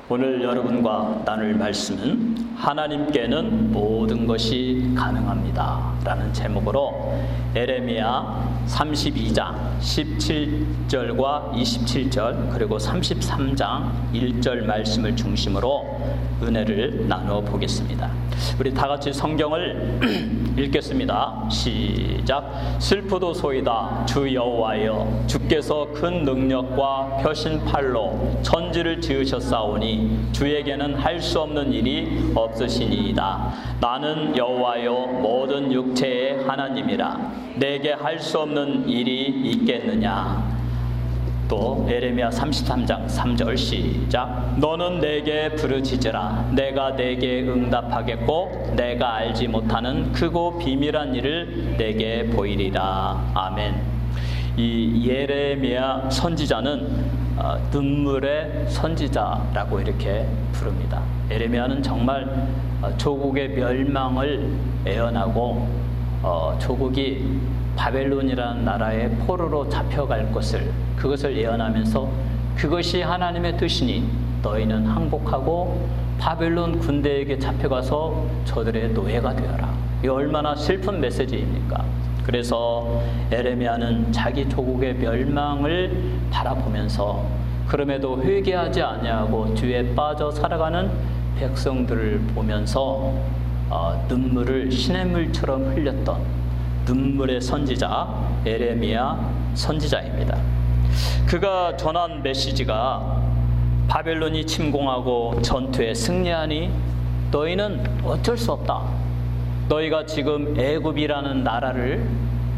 오늘 여러분과 나눌 말씀은 하나님께는 모든 것이 가능합니다 라는 제목으로 예레미야 32장 17절과 27절 그리고 33장 1절 말씀을 중심으로 은혜를 나누어 보겠습니다. 우리 다 같이 성경을 읽겠습니다. 시작. 슬프도소이다 주 여호와여, 주께서 큰 능력과 펴신 팔로 천지를 지으셨사오니 주에게는 할 수 없는 일이 없으시니이다. 나는 여호와여 모든 육체의 하나님이라. 내게 할 수 없는 일이 있겠느냐. 또 예레미야 33장 3절 시작. 너는 내게 부르짖으라. 내가 내게 응답하겠고 내가 알지 못하는 크고 비밀한 일을 내게 보이리라. 아멘. 이 예레미야 선지자는 눈물의 선지자라고 이렇게 부릅니다. 예레미야는 정말 조국의 멸망을 예언하고 조국이 바벨론이라는 나라의 포로로 잡혀갈 것을, 그것을 예언하면서 그것이 하나님의 뜻이니 너희는 항복하고 바벨론 군대에게 잡혀가서 저들의 노예가 되어라. 이 얼마나 슬픈 메시지입니까? 그래서 예레미야는 자기 조국의 멸망을 바라보면서 그럼에도 회개하지 아니하고 죄에 빠져 살아가는 백성들을 보면서 눈물을 시냇물처럼 흘렸던 눈물의 선지자 예레미야 선지자입니다. 그가 전한 메시지가 바벨론이 침공하고 전투에 승리하니 너희는 어쩔 수 없다. 너희가 지금 애굽이라는 나라를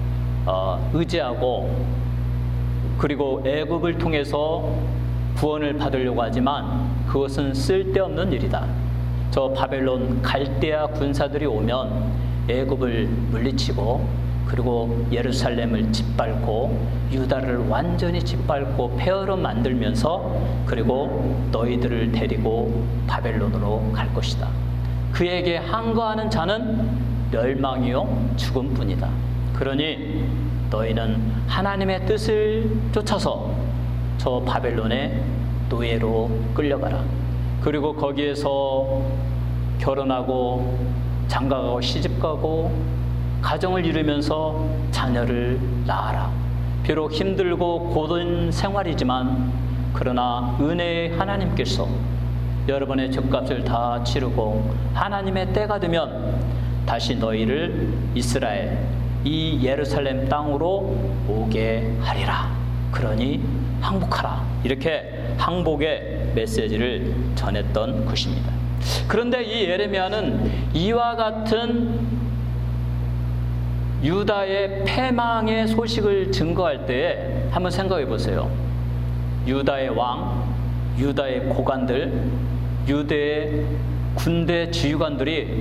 의지하고 그리고 애굽을 통해서 구원을 받으려고 하지만 그것은 쓸데없는 일이다. 저 바벨론 갈대아 군사들이 오면 애굽을 물리치고 그리고 예루살렘을 짓밟고 유다를 완전히 짓밟고 폐허로 만들면서 그리고 너희들을 데리고 바벨론으로 갈 것이다. 그에게 항거하는 자는 멸망이요 죽음뿐이다. 그러니 너희는 하나님의 뜻을 쫓아서 저 바벨론의 노예로 끌려가라. 그리고 거기에서 결혼하고 장가가고 시집가고 가정을 이루면서 자녀를 낳아라. 비록 힘들고 고된 생활이지만 그러나 은혜의 하나님께서 여러분의 죗값을 다 치르고 하나님의 때가 되면 다시 너희를 이스라엘 이 예루살렘 땅으로 오게 하리라. 그러니 항복하라. 이렇게 항복의 메시지를 전했던 것입니다. 그런데 이 예레미야는 이와 같은 유다의 패망의 소식을 증거할 때에 한번 생각해 보세요. 유다의 왕, 유다의 고관들, 유대의 군대 지휘관들이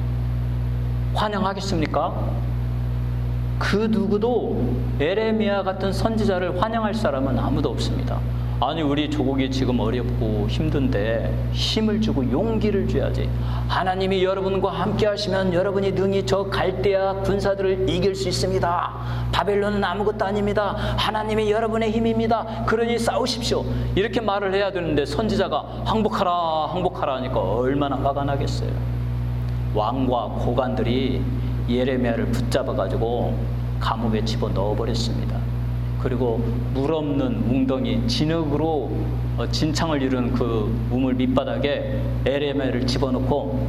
환영하겠습니까? 그 누구도 예레미야 같은 선지자를 환영할 사람은 아무도 없습니다. 아니 우리 조국이 지금 어렵고 힘든데 힘을 주고 용기를 줘야지. 하나님이 여러분과 함께 하시면 여러분이 능히 저 갈대아 군사들을 이길 수 있습니다. 바벨론은 아무것도 아닙니다. 하나님이 여러분의 힘입니다. 그러니 싸우십시오. 이렇게 말을 해야 되는데 선지자가 항복하라 항복하라 하니까 얼마나 화가 나겠어요. 왕과 고관들이 예레미야를 붙잡아가지고 감옥에 집어넣어버렸습니다. 그리고 물 없는 웅덩이 진흙으로 진창을 이루는 그 우물 밑바닥에 예레미야를 집어넣고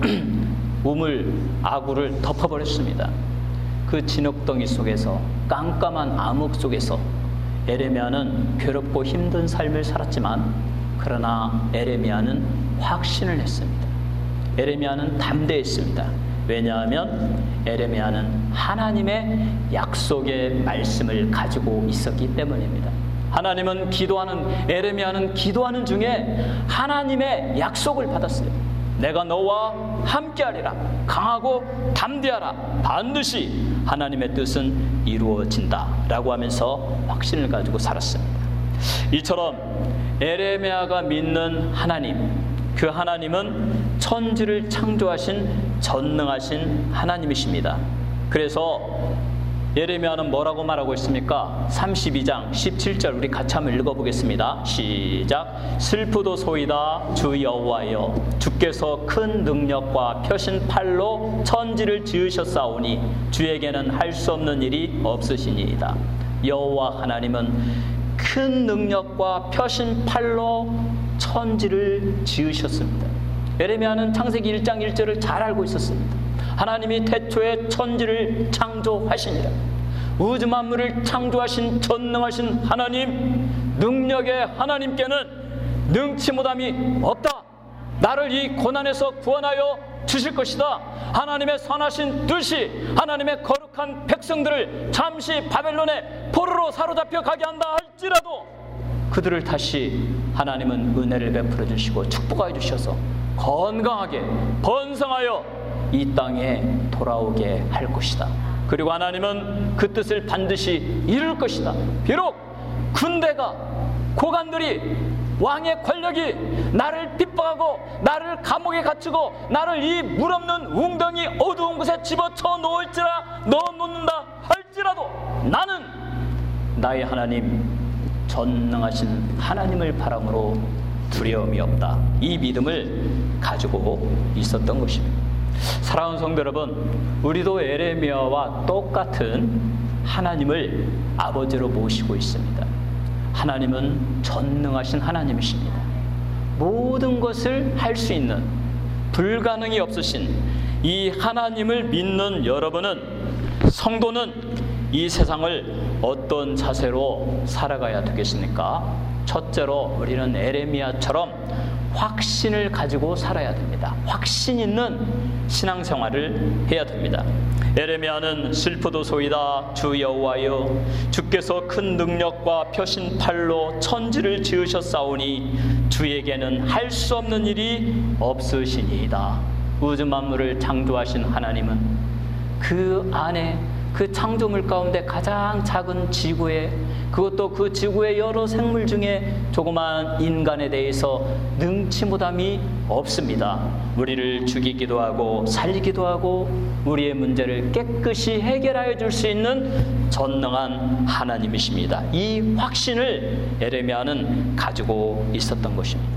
아구를 덮어버렸습니다. 그 진흙덩이 속에서 깜깜한 암흑 속에서 예레미야는 괴롭고 힘든 삶을 살았지만 그러나 예레미야는 확신을 했습니다. 예레미야는 담대했습니다. 왜냐하면 예레미야는 하나님의 약속의 말씀을 가지고 있었기 때문입니다. 예레미야는 기도하는 중에 하나님의 약속을 받았어요. 내가 너와 함께하리라. 강하고 담대하라. 반드시 하나님의 뜻은 이루어진다 라고 하면서 확신을 가지고 살았습니다. 이처럼 예레미야가 믿는 하나님, 그 하나님은 천지를 창조하신 전능하신 하나님이십니다. 그래서 예레미야는 뭐라고 말하고 있습니까? 32장 17절 우리 같이 한번 읽어보겠습니다. 시작. 슬프도소이다 주 여호와여, 주께서 큰 능력과 펴신 팔로 천지를 지으셨사오니 주에게는 할 수 없는 일이 없으시니이다. 여호와 하나님은 큰 능력과 펴신 팔로 천지를 지으셨습니다. 예레미야는 창세기 1장 1절을 잘 알고 있었습니다. 하나님이 태초에 천지를 창조하시니라. 우주 만물을 창조하신 전능하신 하나님, 능력의 하나님께는 능치 못함이 없다. 나를 이 고난에서 구원하여 주실 것이다. 하나님의 선하신 뜻이 하나님의 거룩한 백성들을 잠시 바벨론의 포로로 사로잡혀 가게 한다 할지라도 그들을 다시 하나님은 은혜를 베풀어 주시고 축복하여 주셔서 건강하게 번성하여 이 땅에 돌아오게 할 것이다. 그리고 하나님은 그 뜻을 반드시 이룰 것이다. 비록 군대가, 고관들이, 왕의 권력이 나를 핍박하고 나를 감옥에 갇히고 나를 이 물 없는 웅덩이 어두운 곳에 집어쳐 넣어놓는다 할지라도 나는 나의 하나님, 전능하신 하나님을 바람으로 두려움이 없다. 이 믿음을 가지고 있었던 것입니다. 사랑하는 성도 여러분, 우리도 예레미야와 똑같은 하나님을 아버지로 모시고 있습니다. 하나님은 전능하신 하나님이십니다. 모든 것을 할 수 있는, 불가능이 없으신 이 하나님을 믿는 여러분은, 성도는 이 세상을 어떤 자세로 살아가야 되겠습니까? 첫째로 우리는 예레미야처럼 확신을 가지고 살아야 됩니다. 확신 있는 신앙생활을 해야 됩니다. 예레미야는 슬프도소이다 주 여호와여, 주께서 큰 능력과 펴신 팔로 천지를 지으셨사오니 주에게는 할 수 없는 일이 없으시니이다. 우주 만물을 창조하신 하나님은 그 안에, 그 창조물 가운데 가장 작은 지구에, 그것도 그 지구의 여러 생물 중에 조그만 인간에 대해서 능치 못함이 없습니다. 우리를 죽이기도 하고 살리기도 하고 우리의 문제를 깨끗이 해결하여 줄 수 있는 전능한 하나님이십니다. 이 확신을 예레미야는 가지고 있었던 것입니다.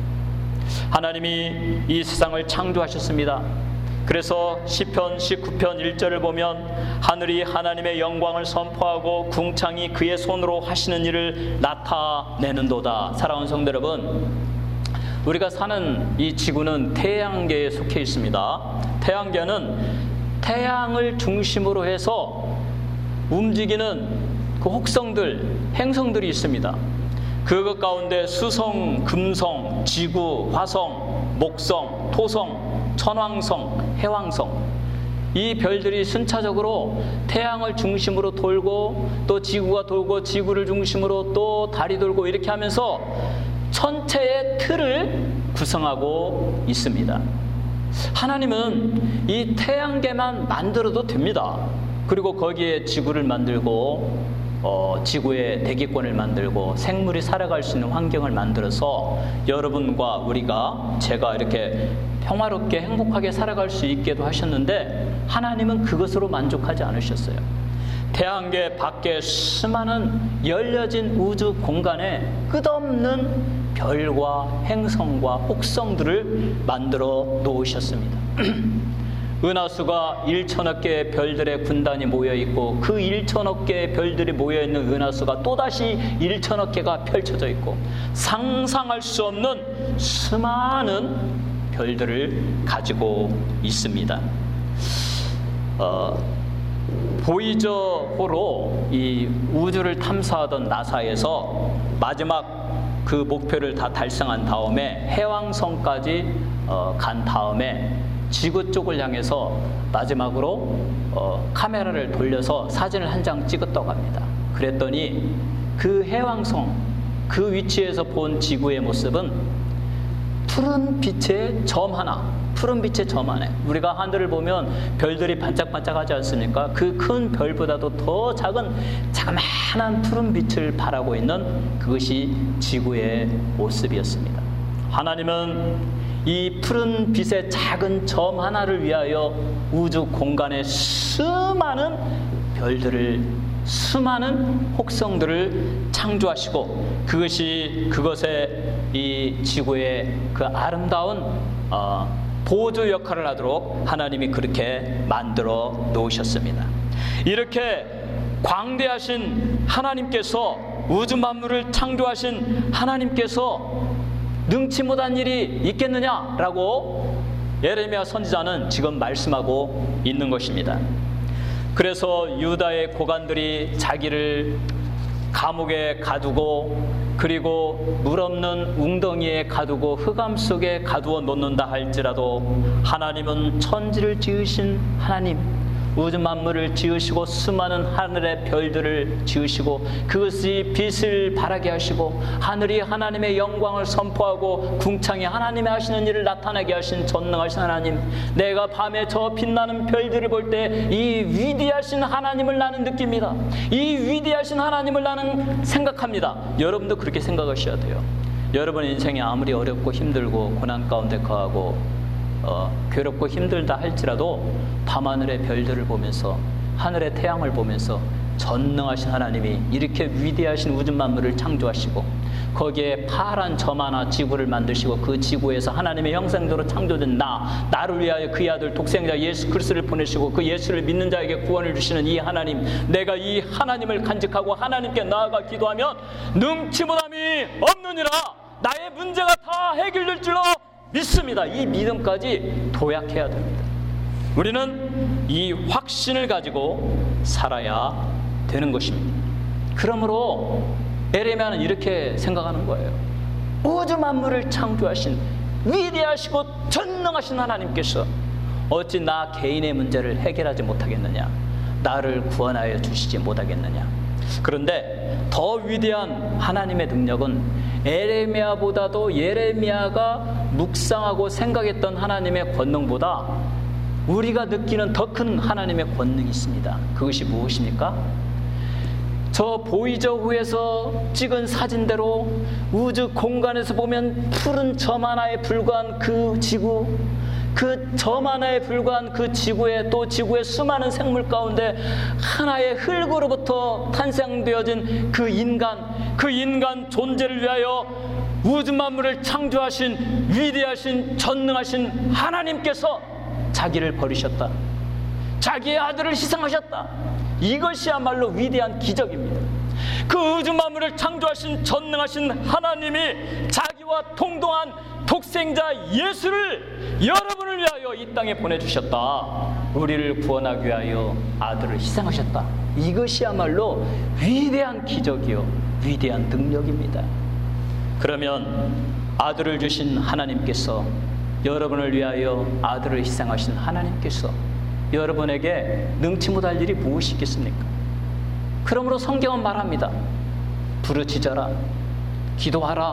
하나님이 이 세상을 창조하셨습니다. 그래서 시편 19편 1절을 보면 하늘이 하나님의 영광을 선포하고 궁창이 그의 손으로 하시는 일을 나타내는도다. 사랑하는 성도 여러분, 우리가 사는 이 지구는 태양계에 속해 있습니다. 태양계는 태양을 중심으로 해서 움직이는 그 혹성들, 행성들이 있습니다. 그것 가운데 수성, 금성, 지구, 화성, 목성, 토성, 천왕성, 해왕성, 이 별들이 순차적으로 태양을 중심으로 돌고 또 지구가 돌고 지구를 중심으로 또 달이 돌고 이렇게 하면서 천체의 틀을 구성하고 있습니다. 하나님은 이 태양계만 만들어도 됩니다. 그리고 거기에 지구를 만들고 지구의 대기권을 만들고 생물이 살아갈 수 있는 환경을 만들어서 여러분과 우리가, 제가 이렇게 평화롭게 행복하게 살아갈 수 있게도 하셨는데 하나님은 그것으로 만족하지 않으셨어요. 태양계 밖에 수많은 열려진 우주 공간에 끝없는 별과 행성과 혹성들을 만들어 놓으셨습니다. 은하수가 1천억 개의 별들의 군단이 모여있고 그 1천억 개의 별들이 모여있는 은하수가 또다시 1천억 개가 펼쳐져 있고 상상할 수 없는 수많은 별들을 가지고 있습니다. 보이저호로 이 우주를 탐사하던 나사에서 마지막 그 목표를 다 달성한 다음에 해왕성까지 간 다음에 지구 쪽을 향해서 마지막으로 카메라를 돌려서 사진을 한 장 찍었다고 합니다. 그랬더니 그 해왕성, 그 위치에서 본 지구의 모습은 푸른 빛의 점 하나, 푸른 빛의 점 안에, 우리가 하늘을 보면 별들이 반짝반짝하지 않습니까? 그 큰 별보다도 더 작은 자그마한 푸른 빛을 발하고 있는 그것이 지구의 모습이었습니다. 하나님은 이 푸른 빛의 작은 점 하나를 위하여 우주 공간에 수많은 별들을 수많은 혹성들을 창조하시고 그것에 이 지구의 그 아름다운 보조 역할을 하도록 하나님이 그렇게 만들어 놓으셨습니다. 이렇게 광대하신 하나님께서, 우주 만물을 창조하신 하나님께서 능치 못한 일이 있겠느냐라고 예레미야 선지자는 지금 말씀하고 있는 것입니다. 그래서 유다의 고관들이 자기를 감옥에 가두고, 그리고 물 없는 웅덩이에 가두고 흑암 속에 가두어 놓는다 할지라도, 하나님은 천지를 지으신 하나님, 우주 만물을 지으시고 수많은 하늘의 별들을 지으시고 그것이 빛을 발하게 하시고 하늘이 하나님의 영광을 선포하고 궁창이 하나님의 하시는 일을 나타나게 하신 전능하신 하나님, 내가 밤에 저 빛나는 별들을 볼 때 이 위대하신 하나님을 나는 느낍니다. 이 위대하신 하나님을 나는 생각합니다. 여러분도 그렇게 생각하셔야 돼요. 여러분의 인생이 아무리 어렵고 힘들고 고난 가운데 거하고 괴롭고 힘들다 할지라도 밤하늘의 별들을 보면서, 하늘의 태양을 보면서 전능하신 하나님이 이렇게 위대하신 우주 만물을 창조하시고 거기에 파란 점 하나 지구를 만드시고 그 지구에서 하나님의 형상대로 창조된 나를 위하여 그의 아들 독생자 예수 그리스도를 보내시고 그 예수를 믿는 자에게 구원을 주시는 이 하나님, 내가 이 하나님을 간직하고 하나님께 나아가 기도하면 능치 못함이 없느니라. 나의 문제가 다 해결될 줄로 믿습니다. 이 믿음까지 도약해야 됩니다. 우리는 이 확신을 가지고 살아야 되는 것입니다. 그러므로 에레미야는 이렇게 생각하는 거예요. 우주 만물을 창조하신 위대하시고 전능하신 하나님께서 어찌 나 개인의 문제를 해결하지 못하겠느냐, 나를 구원하여 주시지 못하겠느냐. 그런데 더 위대한 하나님의 능력은 에레미야보다도 예레미야가 묵상하고 생각했던 하나님의 권능보다 우리가 느끼는 더 큰 하나님의 권능이 있습니다. 그것이 무엇입니까? 저 보이저우에서 찍은 사진대로 우주 공간에서 보면 푸른 점 하나에 불과한 그 지구, 그 점 하나에 불과한 그 지구에, 또 지구의 수많은 생물 가운데 하나의 흙으로부터 탄생되어진 그 인간 존재를 위하여 우주 만물을 창조하신 위대하신 전능하신 하나님께서 자기를 버리셨다. 자기의 아들을 희생하셨다. 이것이야말로 위대한 기적입니다. 그 우주 만물을 창조하신 전능하신 하나님이 자기와 동등한 독생자 예수를 여러분을 위하여 이 땅에 보내주셨다. 우리를 구원하기 위하여 아들을 희생하셨다. 이것이야말로 위대한 기적이요 위대한 능력입니다. 그러면 아들을 주신 하나님께서, 여러분을 위하여 아들을 희생하신 하나님께서 여러분에게 능치 못할 일이 무엇이 있겠습니까? 그러므로 성경은 말합니다. 부르짖어라, 기도하라,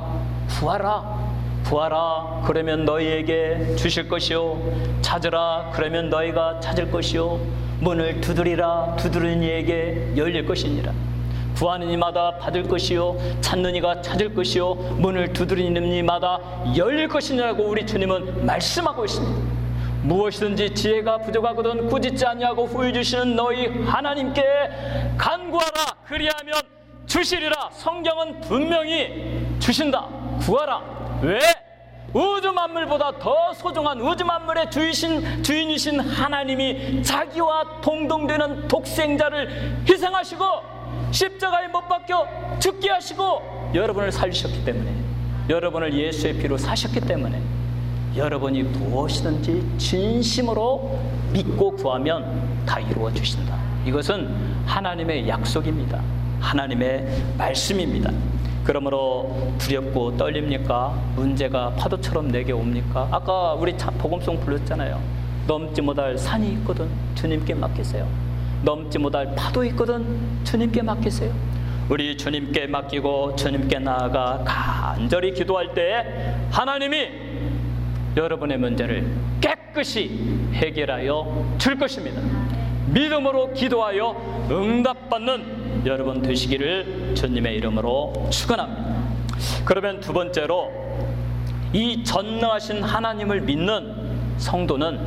구하라, 그러면 너희에게 주실 것이요, 찾으라, 그러면 너희가 찾을 것이요, 문을 두드리라, 두드리는 이에게 열릴 것이니라. 구하는 이마다 받을 것이요, 찾는 이가 찾을 것이요, 문을 두드리는 이마다 열릴 것이냐고 우리 주님은 말씀하고 있습니다. 무엇이든지 지혜가 부족하거든 꾸짖지 아니하고 후일 주시는 너희 하나님께 간구하라, 그리하면 주시리라. 성경은 분명히 주신다. 구하라. 왜? 우주 만물보다 더 소중한 우주 만물의 주인이신 하나님이 자기와 동등되는 독생자를 희생하시고 십자가에 못 박혀 죽게 하시고 여러분을 살리셨기 때문에, 여러분을 예수의 피로 사셨기 때문에 여러분이 무엇이든지 진심으로 믿고 구하면 다 이루어 주신다. 이것은 하나님의 약속입니다. 하나님의 말씀입니다. 그러므로 두렵고 떨립니까? 문제가 파도처럼 내게 옵니까? 아까 우리 복음송 불렀잖아요. 넘지 못할 산이 있거든 주님께 맡기세요. 넘지 못할 파도 있거든 주님께 맡기세요. 우리 주님께 맡기고 주님께 나아가 간절히 기도할 때 하나님이 여러분의 문제를 깨끗이 해결하여 줄 것입니다. 믿음으로 기도하여 응답받는 여러분 되시기를 주님의 이름으로 축원합니다. 그러면 두 번째로, 이 전능하신 하나님을 믿는 성도는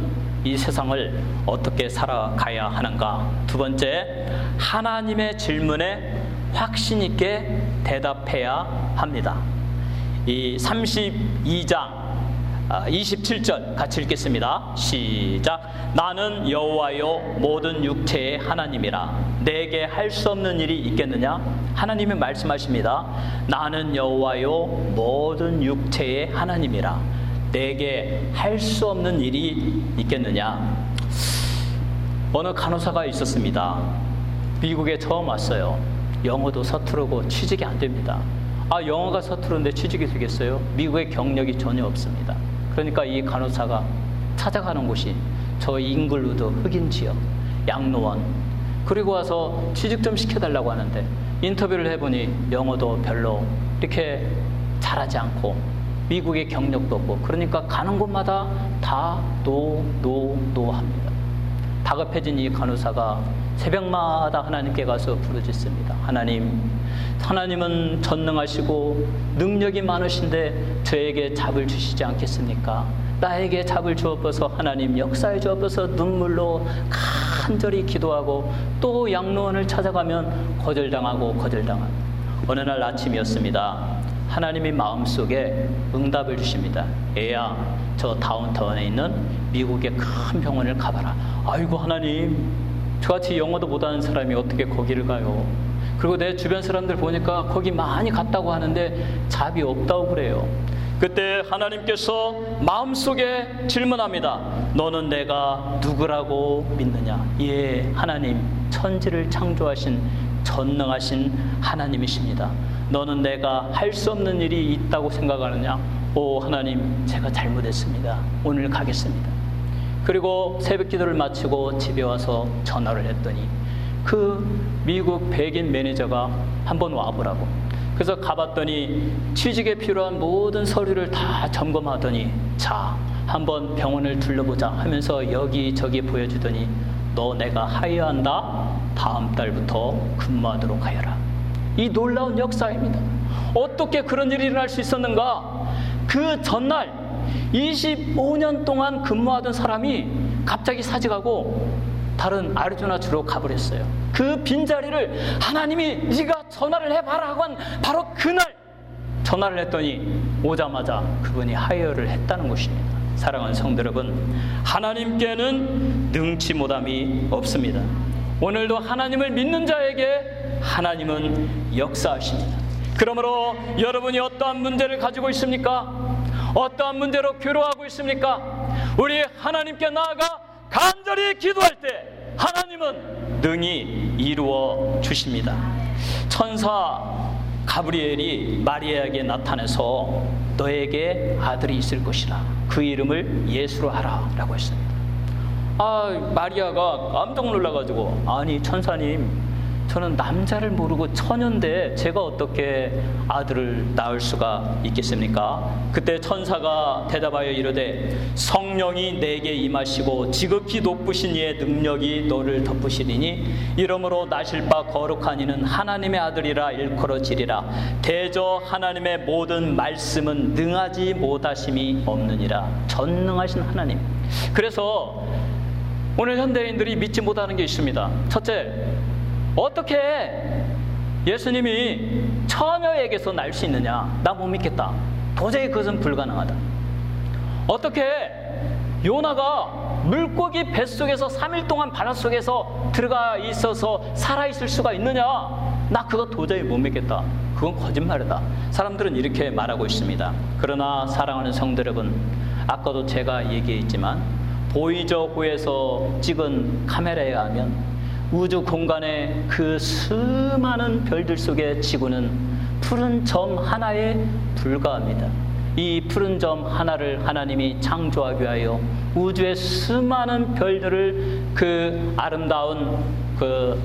이 세상을 어떻게 살아가야 하는가? 두 번째, 하나님의 질문에 확신 있게 대답해야 합니다. 이 32장 27절 같이 읽겠습니다. 시작. 나는 여호와요 모든 육체의 하나님이라. 내게 할 수 없는 일이 있겠느냐? 하나님이 말씀하십니다. 나는 여호와요 모든 육체의 하나님이라. 내게 할 수 없는 일이 있겠느냐? 어느 간호사가 있었습니다. 미국에 처음 왔어요. 영어도 서투르고 취직이 안 됩니다. 영어가 서투른데 취직이 되겠어요? 미국에 경력이 전혀 없습니다. 그러니까 이 간호사가 찾아가는 곳이 저 잉글우드 흑인 지역 양로원, 그리고 와서 취직 좀 시켜달라고 하는데 인터뷰를 해보니 영어도 별로 이렇게 잘하지 않고 미국의 경력도 없고, 그러니까 가는 곳마다 다 노 합니다. 다급해진 이 간호사가 새벽마다 하나님께 가서 부르짖습니다. 하나님은 전능하시고 능력이 많으신데 저에게 답을 주시지 않겠습니까? 나에게 답을 주옵소서. 하나님 역사해 주옵소서. 눈물로 간절히 기도하고 또 양로원을 찾아가면 거절당하고 어느 날 아침이었습니다. 하나님이 마음속에 응답을 주십니다. 애야, 저 다운타운에 있는 미국의 큰 병원을 가봐라. 아이고 하나님, 저같이 영어도 못하는 사람이 어떻게 거기를 가요? 그리고 내 주변 사람들 보니까 거기 많이 갔다고 하는데 답이 없다고 그래요. 그때 하나님께서 마음속에 질문합니다. 너는 내가 누구라고 믿느냐? 예, 하나님, 천지를 창조하신 전능하신 하나님이십니다. 너는 내가 할 수 없는 일이 있다고 생각하느냐? 오 하나님, 제가 잘못했습니다. 오늘 가겠습니다. 그리고 새벽 기도를 마치고 집에 와서 전화를 했더니 그 미국 백인 매니저가 한번 와보라고. 그래서 가봤더니 취직에 필요한 모든 서류를 다 점검하더니 자, 한번 병원을 둘러보자 하면서 여기저기 보여주더니 너 내가 하이어한다. 다음 달부터 근무하도록 하여라. 이 놀라운 역사입니다. 어떻게 그런 일이 일어날 수 있었는가? 그 전날 25년 동안 근무하던 사람이 갑자기 사직하고 다른 아리조나주로 가버렸어요. 그 빈자리를 하나님이 네가 전화를 해봐라 하고 한 바로 그날 전화를 했더니 오자마자 그분이 하이어를 했다는 것입니다. 사랑하는 성도 여러분, 하나님께는 능치 못함이 없습니다. 오늘도 하나님을 믿는 자에게 하나님은 역사하십니다. 그러므로 여러분이 어떠한 문제를 가지고 있습니까? 어떠한 문제로 괴로워하고 있습니까? 우리 하나님께 나아가 간절히 기도할 때 하나님은 능히 이루어 주십니다. 천사 가브리엘이 마리아에게 나타나서 너에게 아들이 있을 것이라. 그 이름을 예수로 하라 라고 했습니다. 마리아가 깜짝 놀라가지고 아니 천사님, 저는 남자를 모르고 처녀인데 제가 어떻게 아들을 낳을 수가 있겠습니까? 그때 천사가 대답하여 이르되 성령이 내게 임하시고 지극히 높으신 이의 능력이 너를 덮으시리니 이러므로 나실 바 거룩한 이는 하나님의 아들이라 일컬어지리라. 대저 하나님의 모든 말씀은 능하지 못하심이 없느니라. 전능하신 하나님. 그래서 오늘 현대인들이 믿지 못하는 게 있습니다. 첫째, 어떻게 예수님이 처녀에게서 날 수 있느냐? 나 못 믿겠다. 도저히 그것은 불가능하다. 어떻게 요나가 물고기 뱃속에서 3일 동안 바닷속에서 들어가 있어서 살아있을 수가 있느냐? 나 그거 도저히 못 믿겠다. 그건 거짓말이다. 사람들은 이렇게 말하고 있습니다. 그러나 사랑하는 성도 여러분, 아까도 제가 얘기했지만 보이저호에서 찍은 카메라에 하면 우주 공간의 그 수많은 별들 속에 지구는 푸른 점 하나에 불과합니다. 이 푸른 점 하나를 하나님이 창조하기 위하여 우주의 수많은 별들을 그 아름다운 그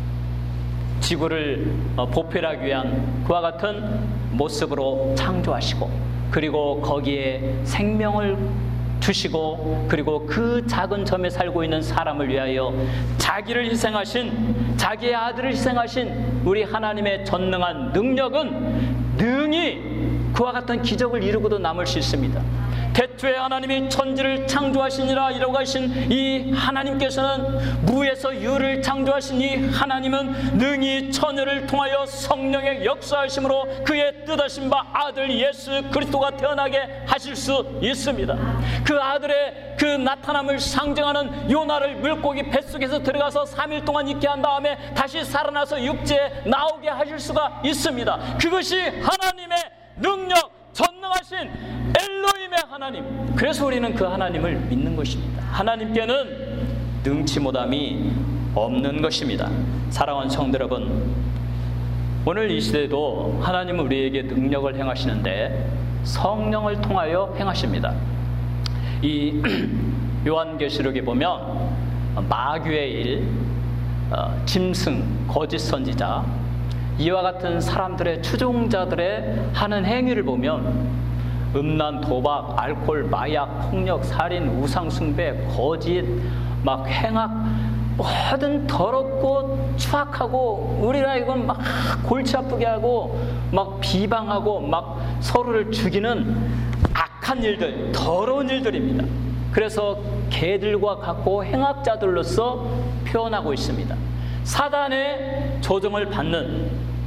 지구를 보필하기 위한 그와 같은 모습으로 창조하시고, 그리고 거기에 생명을 주시고, 그리고 그 작은 점에 살고 있는 사람을 위하여 자기를 희생하신, 자기의 아들을 희생하신 우리 하나님의 전능한 능력은 능히 그와 같은 기적을 이루고도 남을 수 있습니다. 태초에 하나님이 천지를 창조하시니라 이라고 하신 이 하나님께서는 무에서 유를 창조하신 이 하나님은 능히 처녀를 통하여 성령의 역사하심으로 그의 뜻하신 바 아들 예수 그리스도가 태어나게 하실 수 있습니다. 그 아들의 그 나타남을 상징하는 요나를 물고기 뱃속에서 들어가서 3일 동안 있게 한 다음에 다시 살아나서 육지에 나오게 하실 수가 있습니다. 그것이 하나님의 능력, 전능하신 엘로힘의 하나님. 그래서 우리는 그 하나님을 믿는 것입니다. 하나님께는 능치 못함이 없는 것입니다. 사랑하는 성도 여러분, 오늘 이 시대도 하나님은 우리에게 능력을 행하시는데 성령을 통하여 행하십니다. 이 요한계시록에 보면 마귀의 일, 짐승, 거짓 선지자, 이와 같은 사람들의 추종자들의 하는 행위를 보면 음란, 도박, 알코올, 마약, 폭력, 살인, 우상숭배, 거짓, 막 행악, 모든 더럽고 추악하고 우리라 이건 막 골치 아프게 하고 막 비방하고 막 서로를 죽이는 악한 일들, 더러운 일들입니다. 그래서 개들과 같고 행악자들로서 표현하고 있습니다. 사단의 조종을 받는,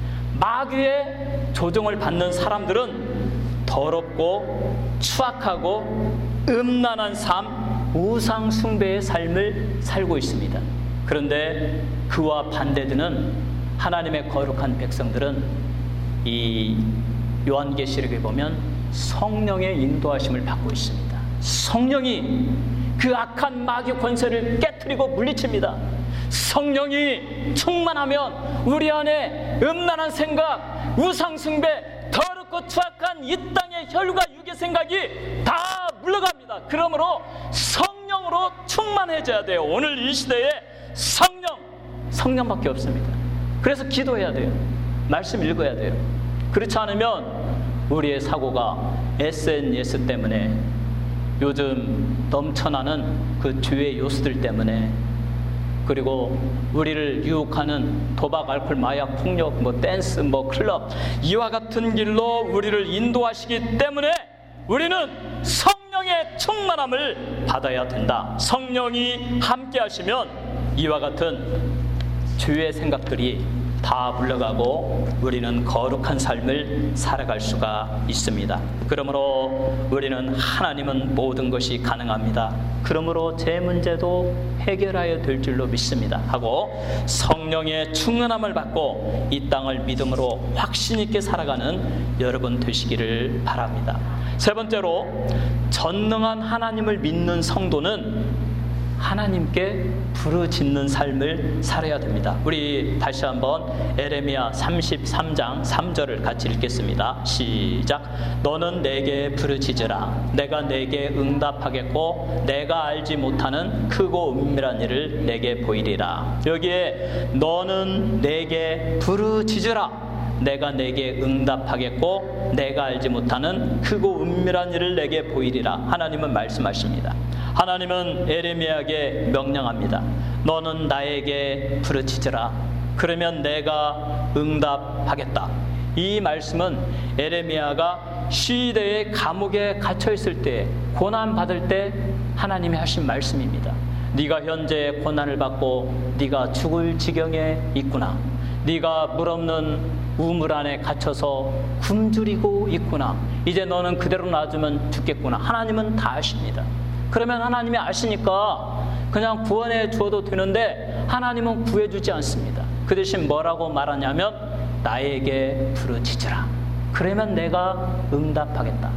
마귀의 조종을 받는 사람들은 더럽고 추악하고 음란한 삶, 우상 숭배의 삶을 살고 있습니다. 그런데 그와 반대되는 하나님의 거룩한 백성들은 이 요한계시록에 보면 성령의 인도하심을 받고 있습니다. 성령이 그 악한 마귀 권세를 깨트리고 물리칩니다. 성령이 충만하면 우리 안에 음란한 생각, 우상숭배, 더럽고 추악한 이 땅의 혈과 육의 생각이 다 물러갑니다. 그러므로 성령으로 충만해져야 돼요. 오늘 이 시대에 성령밖에 없습니다. 그래서 기도해야 돼요. 말씀 읽어야 돼요. 그렇지 않으면 우리의 사고가 SNS 때문에, 요즘 넘쳐나는 그 죄의 요소들 때문에, 그리고 우리를 유혹하는 도박, 알코올, 마약, 폭력, 댄스, 클럽, 이와 같은 길로 우리를 인도하시기 때문에 우리는 성령의 충만함을 받아야 된다. 성령이 함께 하시면 이와 같은 죄의 생각들이 다 물러가고 우리는 거룩한 삶을 살아갈 수가 있습니다. 그러므로 우리는 하나님은 모든 것이 가능합니다. 그러므로 제 문제도 해결하여 될 줄로 믿습니다 하고 성령의 충만함을 받고 이 땅을 믿음으로 확신 있게 살아가는 여러분 되시기를 바랍니다. 세 번째로, 전능한 하나님을 믿는 성도는 하나님께 부르짖는 삶을 살아야 됩니다. 우리 다시 한번 에레미야 33장 3절을 같이 읽겠습니다. 시작. 너는 내게 부르짖으라. 내가 내게 응답하겠고 내가 알지 못하는 크고 은밀한 일을 내게 보이리라. 여기에 너는 내게 부르짖으라. 내가 내게 응답하겠고 내가 알지 못하는 크고 은밀한 일을 내게 보이리라. 하나님은 말씀하십니다. 하나님은 에레미야에게 명령합니다. 너는 나에게 부르짖으라. 그러면 내가 응답하겠다. 이 말씀은 에레미야가 시대의 감옥에 갇혀 있을 때, 고난 받을 때 하나님이 하신 말씀입니다. 네가 현재 고난을 받고 네가 죽을 지경에 있구나. 네가 물 없는 우물 안에 갇혀서 굶주리고 있구나. 이제 너는 그대로 놔두면 죽겠구나. 하나님은 다 아십니다. 그러면 하나님이 아시니까 그냥 구원해 주어도 되는데 하나님은 구해주지 않습니다. 그 대신 뭐라고 말하냐면 나에게 부르짖으라. 그러면 내가 응답하겠다.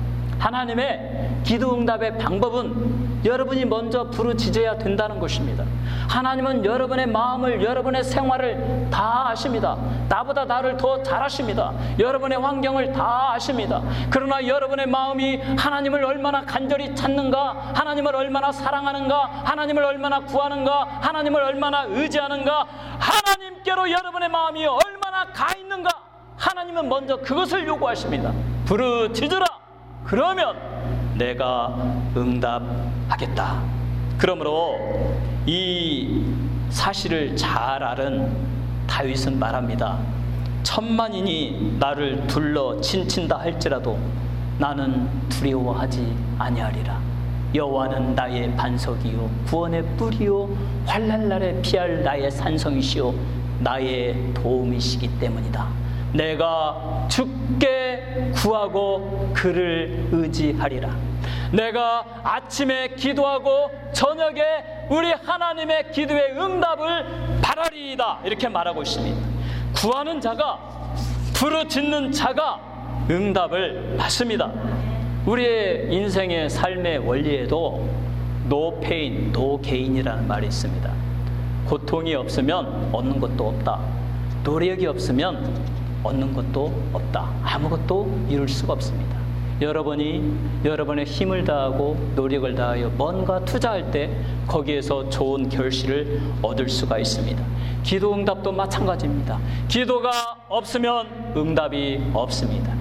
하나님의 기도 응답의 방법은 여러분이 먼저 부르짖어야 된다는 것입니다. 하나님은 여러분의 마음을, 여러분의 생활을 다 아십니다. 나보다 나를 더 잘 아십니다. 여러분의 환경을 다 아십니다. 그러나 여러분의 마음이 하나님을 얼마나 간절히 찾는가, 하나님을 얼마나 사랑하는가, 하나님을 얼마나 구하는가, 하나님을 얼마나 의지하는가, 하나님께로 여러분의 마음이 얼마나 가 있는가, 하나님은 먼저 그것을 요구하십니다. 부르짖으라. 그러면 내가 응답하겠다. 그러므로 이 사실을 잘 아는 다윗은 말합니다. 천만인이 나를 둘러 친친다 할지라도 나는 두려워하지 아니하리라. 여호와는 나의 반석이요 구원의 뿌리요 환난 날에 피할 나의 산성이시요 나의 도움이시기 때문이다. 내가 주께 구하고 그를 의지하리라. 내가 아침에 기도하고 저녁에 우리 하나님의 기도의 응답을 바라리이다. 이렇게 말하고 있습니다. 구하는 자가, 부르짖는 자가 응답을 받습니다. 우리의 인생의 삶의 원리에도 No pain, no gain이라는 말이 있습니다. 고통이 없으면 얻는 것도 없다. 노력이 없으면 얻는 것도 없다. 아무것도 이룰 수가 없습니다. 여러분이 여러분의 힘을 다하고 노력을 다하여 뭔가 투자할 때 거기에서 좋은 결실을 얻을 수가 있습니다. 기도 응답도 마찬가지입니다. 기도가 없으면 응답이 없습니다.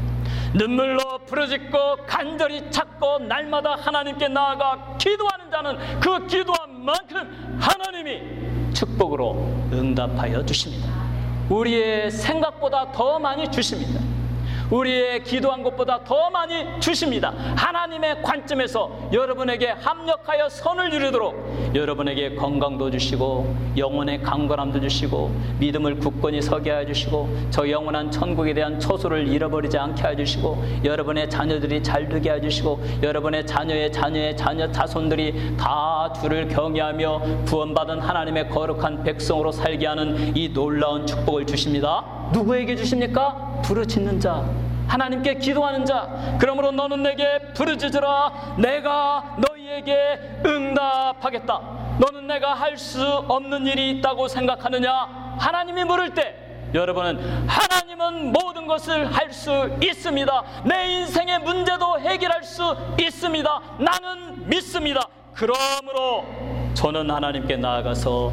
눈물로 부르짖고 간절히 찾고 날마다 하나님께 나아가 기도하는 자는 그 기도한 만큼 하나님이 축복으로 응답하여 주십니다. 우리의 생각보다 더 많이 주십니다. 우리의 기도한 것보다 더 많이 주십니다. 하나님의 관점에서 여러분에게 합력하여 선을 이루도록 여러분에게 건강도 주시고 영혼의 강건함도 주시고 믿음을 굳건히 서게 해주시고 저 영원한 천국에 대한 초소를 잃어버리지 않게 해주시고 여러분의 자녀들이 잘 되게 해주시고 여러분의 자녀의 자녀의 자녀 자손들이 다 주를 경외하며 구원받은 하나님의 거룩한 백성으로 살게 하는 이 놀라운 축복을 주십니다. 누구에게 주십니까? 부르짖는 자, 하나님께 기도하는 자. 그러므로 너는 내게 부르짖으라. 내가 너희에게 응답하겠다. 너는 내가 할 수 없는 일이 있다고 생각하느냐? 하나님이 물을 때 여러분은 하나님은 모든 것을 할 수 있습니다. 내 인생의 문제도 해결할 수 있습니다. 나는 믿습니다. 그러므로 저는 하나님께 나아가서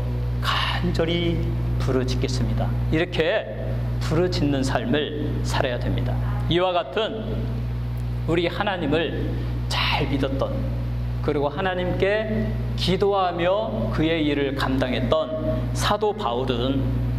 간절히 부르짖겠습니다. 이렇게 부르짖는 삶을 살아야 됩니다. 이와 같은 우리 하나님을 잘 믿었던, 그리고 하나님께 기도하며 그의 일을 감당했던 사도 바울은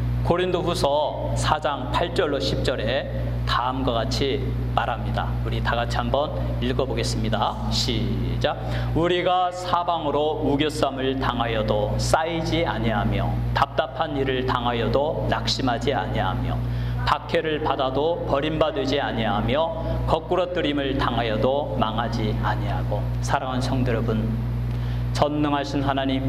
고린도후서 4장 8절로 10절에 다음과 같이 말합니다. 우리 다 같이 한번 읽어보겠습니다. 시작. 우리가 사방으로 우겨쌈을 당하여도 쌓이지 아니하며 답답한 일을 당하여도 낙심하지 아니하며 박해를 받아도 버림받지 아니하며 거꾸러뜨림을 당하여도 망하지 아니하고. 사랑하는 성도 여러분, 전능하신 하나님,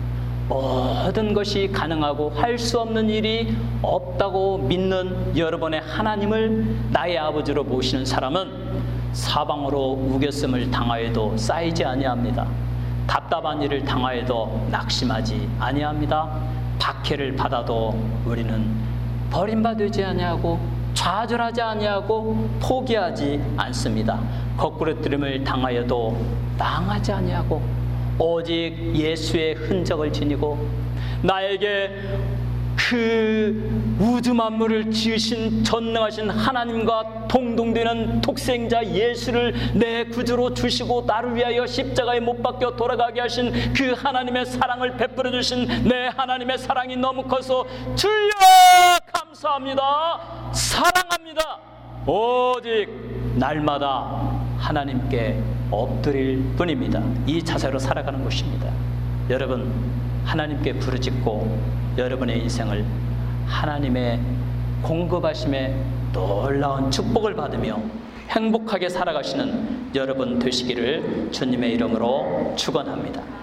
모든 것이 가능하고 할 수 없는 일이 없다고 믿는 여러분의 하나님을 나의 아버지로 모시는 사람은 사방으로 우겨쌈을 당하여도 쌓이지 아니합니다. 답답한 일을 당하여도 낙심하지 아니합니다. 박해를 받아도 우리는 버림받지 아니하고 좌절하지 아니하고 포기하지 않습니다. 거꾸러뜨림을 당하여도 망하지 아니하고 오직 예수의 흔적을 지니고 나에게 그 우주 만물을 지으신 전능하신 하나님과 동등되는 독생자 예수를 내 구주로 주시고 나를 위하여 십자가에 못 박혀 돌아가게 하신 그 하나님의 사랑을 베풀어 주신 내 하나님의 사랑이 너무 커서 주여 감사합니다, 사랑합니다. 오직 날마다 하나님께 엎드릴 뿐입니다. 이 자세로 살아가는 것입니다. 여러분, 하나님께 부르짖고 여러분의 인생을 하나님의 공급하심에 놀라운 축복을 받으며 행복하게 살아가시는 여러분 되시기를 주님의 이름으로 축원합니다.